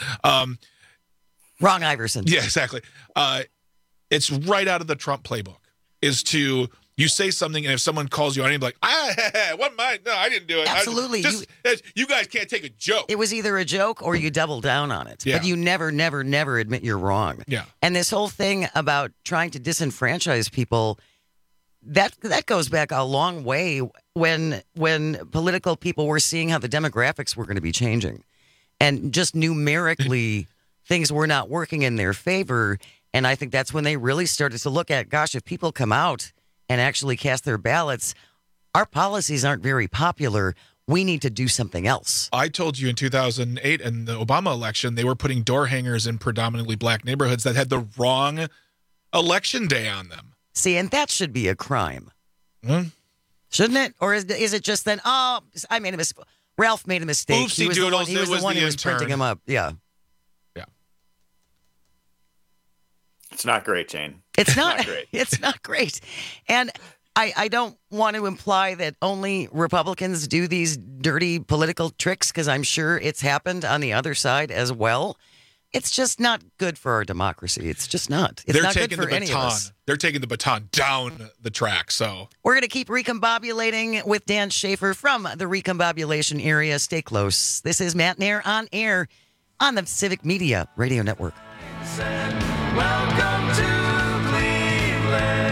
Wrong Iverson. Yeah, exactly. It's right out of the Trump playbook. You say something, and if someone calls you on it, you're like, what mine? No, I didn't do it. Absolutely. You guys can't take a joke. It was either a joke or you double down on it. Yeah. But you never admit you're wrong. Yeah. And this whole thing about trying to disenfranchise people, that goes back a long way when political people were seeing how the demographics were going to be changing. And just numerically, things were not working in their favor. And I think that's when they really started to look at, gosh, if people come out and actually cast their ballots, our policies aren't very popular. We need to do something else. I told you in 2008 in the Obama election, they were putting door hangers in predominantly black neighborhoods that had the wrong election day on them. See, and that should be a crime. Shouldn't it? Or is it just then, I made a mistake. Ralph made a mistake. Oopsie he was doodles, the one who was printing them up. Yeah. It's not great, Jane. It's not great. It's not great. And I don't want to imply that only Republicans do these dirty political tricks, because I'm sure it's happened on the other side as well. It's just not good for our democracy. It's just not. It's not good for any of us. They're taking the baton down the track. So we're going to keep recombobulating with Dan Schaefer from the recombobulation area. Stay close. This is Matt Nair on air on the Civic Media Radio Network. Welcome to Cleveland.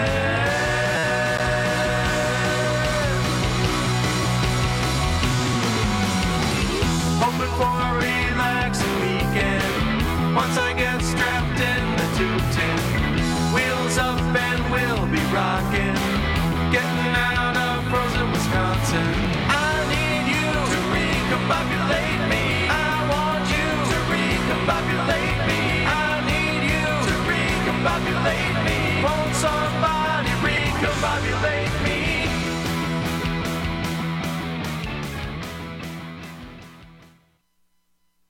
Hoping for a relaxing weekend. Once I get strapped in the 210, wheels up and we'll be rocking. Getting out of frozen Wisconsin. I need you to recombobulate me. I want you to recombobulate me. Recombobulate me. Won't somebody recombobulate me?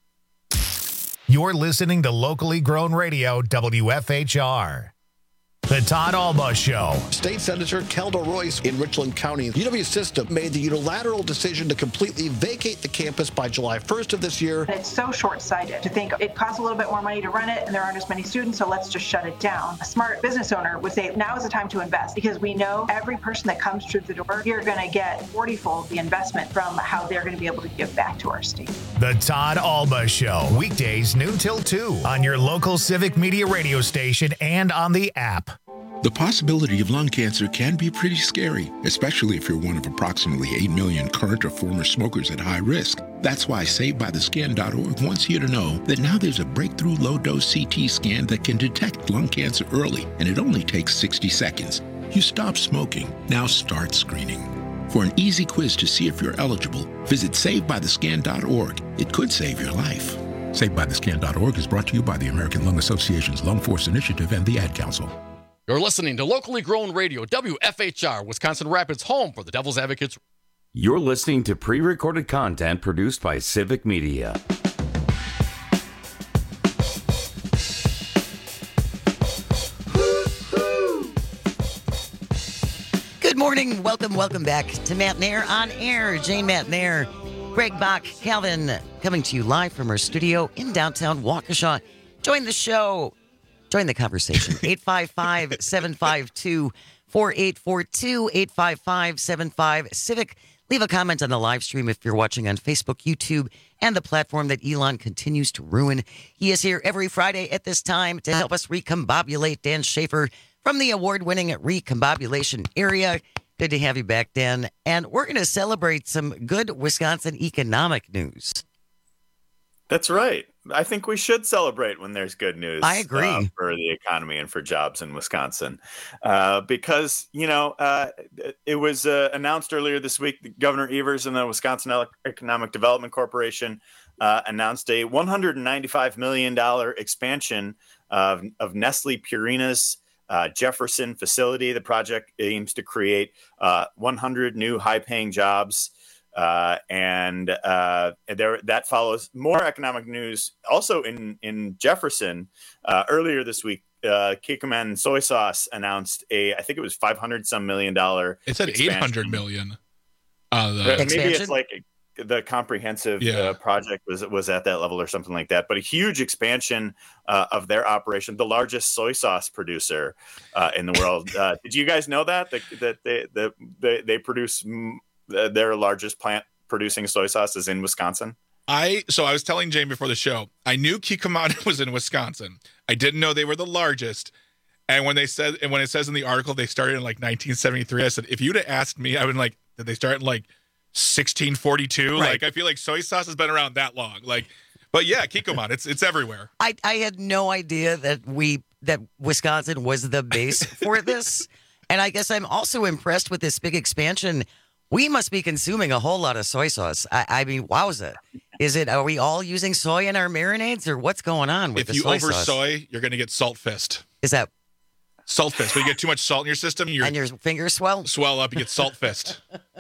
You're listening to locally grown radio WFHR. The Todd Alba Show. State Senator Kelda Royce in Richland County. UW System made the unilateral decision to completely vacate the campus by July 1st of this year. It's so short-sighted to think it costs a little bit more money to run it and there aren't as many students, so let's just shut it down. A smart business owner would say now is the time to invest because we know every person that comes through the door, you're going to get 40-fold the investment from how they're going to be able to give back to our state. The Todd Alba Show. Weekdays noon till 2 on your local Civic Media radio station and on the app. The possibility of lung cancer can be pretty scary, especially if you're one of approximately 8 million current or former smokers at high risk. That's why SaveByTheScan.org wants you to know that now there's a breakthrough low-dose CT scan that can detect lung cancer early, and it only takes 60 seconds. You stop smoking, now start screening. For an easy quiz to see if you're eligible, visit SaveByTheScan.org. It could save your life. SaveByTheScan.org is brought to you by the American Lung Association's Lung Force Initiative and the Ad Council. You're listening to locally grown radio, WFHR, Wisconsin Rapids, home for the Devil's Advocates. You're listening to pre-recorded content produced by Civic Media. Good morning. Welcome back to Matt Nair on Air. Jane Matt Nair, Greg Bach, Calvin, coming to you live from our studio in downtown Waukesha. Join the show. Join the conversation. 855-752-4842, 855-75-CIVIC. Leave a comment on the live stream if you're watching on Facebook, YouTube, and the platform that Elon continues to ruin. He is here every Friday at this time to help us recombobulate. Dan Schaefer from the award-winning Recombobulation area. Good to have you back, Dan. And we're going to celebrate some good Wisconsin economic news. That's right. I think we should celebrate when there's good news. I agree. For the economy and for jobs in Wisconsin. Because, it was announced earlier this week that Governor Evers and the Wisconsin Economic Development Corporation announced a $195 million expansion of Nestle Purina's Jefferson facility. The project aims to create 100 new high-paying jobs. That follows more economic news. Also in Jefferson, earlier this week, Kikkoman Soy Sauce announced I think it was $500-some million. It said $800 million. Maybe it's like the comprehensive project was at that level or something like that. But a huge expansion of their operation, the largest soy sauce producer in the world. Did you guys know that they produce? Their largest plant producing soy sauce is in Wisconsin. So I was telling Jane before the show, I knew Kikkoman was in Wisconsin. I didn't know they were the largest. And when it says in the article they started in like 1973, I said, if you'd have asked me, I would like, did they start in like 1642? Right. Like, I feel like soy sauce has been around that long. Like, but yeah, Kikkoman, it's everywhere. I had no idea that Wisconsin was the base for this. And I guess I'm also impressed with this big expansion. We must be consuming a whole lot of soy sauce. I mean, wowza. Are we all using soy in our marinades or what's going on with the soy sauce? If you over-soy, you're going to get salt fist. Is that? Salt fist. When you get too much salt in your system, and your fingers swell up, you get salt fist.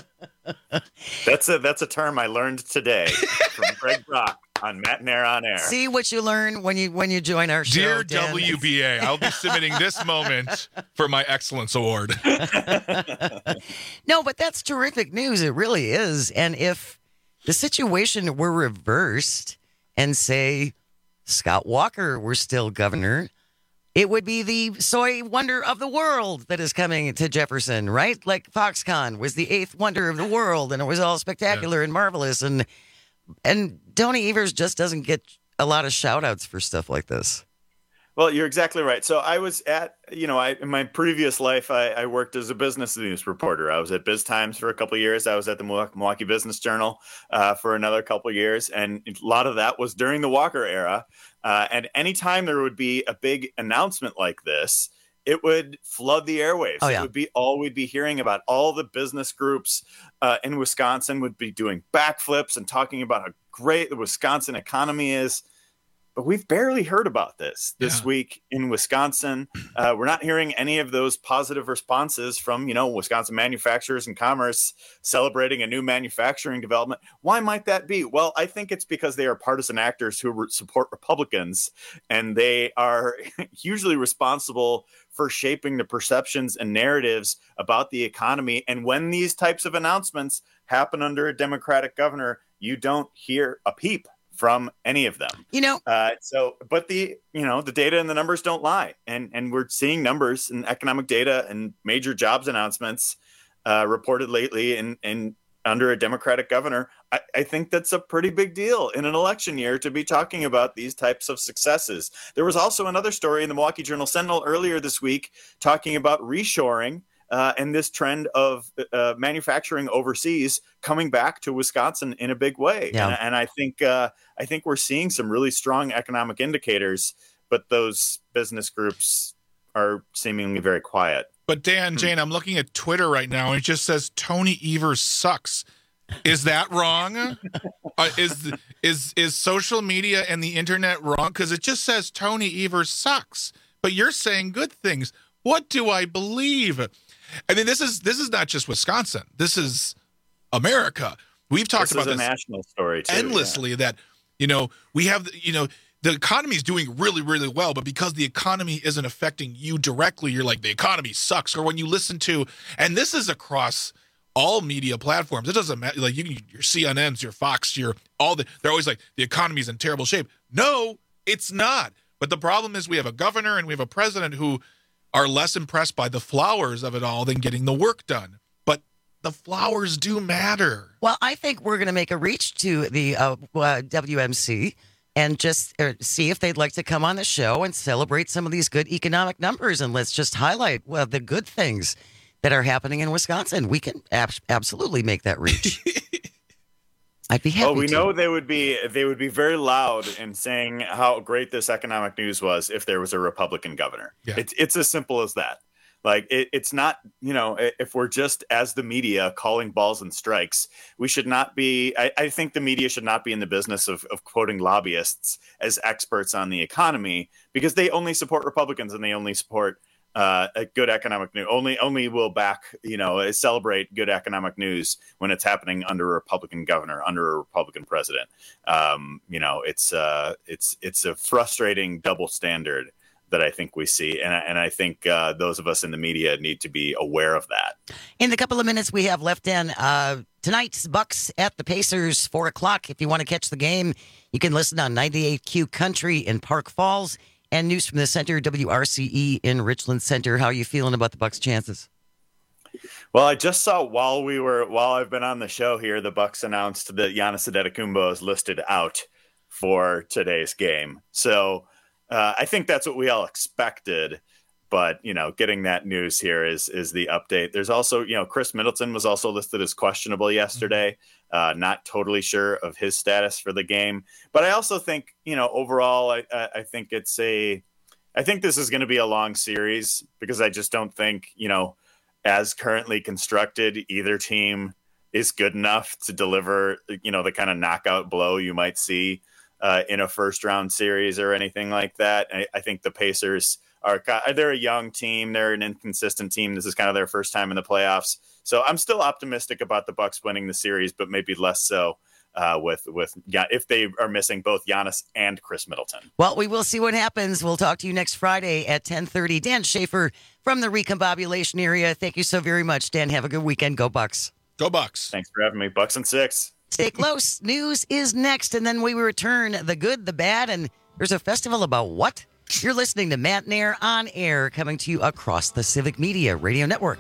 That's a term I learned today from Greg Brock on Matt Nair on Air. See what you learn when you join our show. Dear Dan. WBA, I'll be submitting this moment for my Excellence Award. No, but that's terrific news. It really is. And if the situation were reversed and say Scott Walker were still governor, it would be the soy wonder of the world that is coming to Jefferson, right? Like Foxconn was the 8th wonder of the world, and it was all spectacular and marvelous. And Tony Evers just doesn't get a lot of shout-outs for stuff like this. Well, you're exactly right. So I was at, in my previous life, I worked as a business news reporter. I was at Biz Times for a couple of years. I was at the Milwaukee Business Journal for another couple of years. And a lot of that was during the Walker era. And anytime there would be a big announcement like this, it would flood the airwaves. Oh, yeah. It would be all we'd be hearing about. All the business groups in Wisconsin would be doing backflips and talking about how great the Wisconsin economy is. But we've barely heard about this week in Wisconsin. We're not hearing any of those positive responses from, Wisconsin manufacturers and commerce celebrating a new manufacturing development. Why might that be? Well, I think it's because they are partisan actors who support Republicans, and they are hugely responsible for shaping the perceptions and narratives about the economy. And when these types of announcements happen under a Democratic governor, you don't hear a peep from any of them. But the data and the numbers don't lie. And we're seeing numbers and economic data and major jobs announcements reported lately and under a Democratic governor. I think that's a pretty big deal in an election year to be talking about these types of successes. There was also another story in the Milwaukee Journal Sentinel earlier this week talking about reshoring and this trend of manufacturing overseas coming back to Wisconsin in a big way. Yeah. And I think we're seeing some really strong economic indicators, but those business groups are seemingly very quiet. But Dan, Jane, I'm looking at Twitter right now, and it just says Tony Evers sucks. Is that wrong? Is social media and the internet wrong? Because it just says Tony Evers sucks, but you're saying good things. What do I believe? I mean, this is not just Wisconsin. This is America. We've talked about this a national story too, endlessly. That we have the economy is doing really, really well, but because the economy isn't affecting you directly, you're like, the economy sucks. Or when you listen to, and this is across all media platforms, it doesn't matter. Like your CNNs, your Fox, they're always like, the economy's in terrible shape. No, it's not. But the problem is we have a governor and we have a president who are less impressed by the flowers of it all than getting the work done. But the flowers do matter. Well, I think we're going to make a reach to the WMC and just see if they'd like to come on the show and celebrate some of these good economic numbers. And let's just highlight the good things that are happening in Wisconsin. We can absolutely make that reach. I'd be happy. Well, we know they would be very loud in saying how great this economic news was if there was a Republican governor. Yeah. It's as simple as that. Like it's not, if we're just as the media calling balls and strikes, we should not be. I think the media should not be in the business of quoting lobbyists as experts on the economy, because they only support Republicans and they only support a good economic news. Only will back, celebrate good economic news when it's happening under a Republican governor, under a Republican president. It's a frustrating double standard that I think we see. And I think those of us in the media need to be aware of that. In the couple of minutes we have left, Dan, tonight's Bucks at the Pacers, 4:00. If you want to catch the game, you can listen on 98Q Country in Park Falls and News from the Center, WRCE in Richland Center. How are you feeling about the Bucks' chances? Well, I just saw while I've been on the show here, the Bucks announced that Giannis Antetokounmpo is listed out for today's game. So I think that's what we all expected, but getting that news here is the update. There's also, Chris Middleton was also listed as questionable yesterday. Not totally sure of his status for the game, but I also think, overall, I think I think this is going to be a long series, because I just don't think, as currently constructed, either team is good enough to deliver, the kind of knockout blow you might see in a first round series or anything like that. I think the Pacers they're a young team. They're an inconsistent team. This is kind of their first time in the playoffs. So I'm still optimistic about the Bucks winning the series, but maybe less so if they are missing both Giannis and Chris Middleton. Well, we will see what happens. We'll talk to you next Friday at 10:30. Dan Schaefer from the Recombobulation area. Thank you so very much, Dan. Have a good weekend. Go Bucks. Go Bucks. Thanks for having me. Bucks and 6. Stay close. News is next, and then we return the good, the bad, and there's a festival about what? You're listening to Matt Nair on Air, coming to you across the Civic Media Radio Network.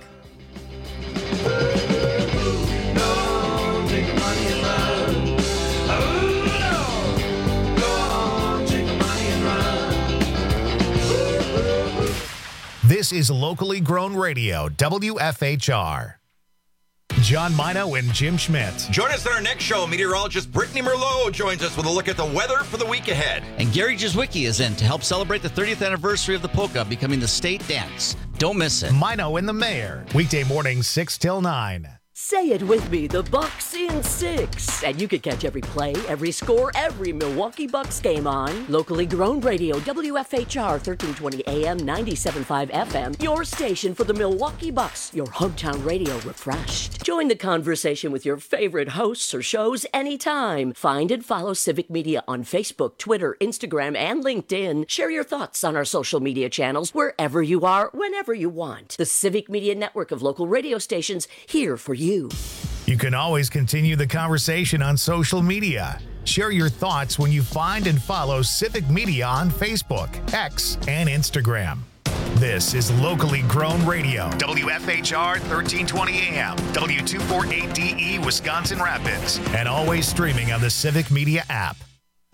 This is locally grown radio, WFHR. John Mino and Jim Schmidt. Join us on our next show. Meteorologist Brittany Merlot joins us with a look at the weather for the week ahead. And Gary Jazwicki is in to help celebrate the 30th anniversary of the polka becoming the state dance. Don't miss it. Mino and the Mayor. Weekday mornings 6 till 9. Say it with me, the Bucks in 6. And you can catch every play, every score, every Milwaukee Bucks game on locally grown radio, WFHR 1320 AM, 97.5 FM, your station for the Milwaukee Bucks, your hometown radio refreshed. Join the conversation with your favorite hosts or shows anytime. Find and follow Civic Media on Facebook, Twitter, Instagram, and LinkedIn. Share your thoughts on our social media channels wherever you are, whenever you want. The Civic Media network of local radio stations here for you. You can always continue the conversation on social media. Share your thoughts when you find and follow Civic Media on Facebook, X, and Instagram. This is locally grown radio, WFHR 1320 AM, W248DE, Wisconsin Rapids, and always streaming on the Civic Media app.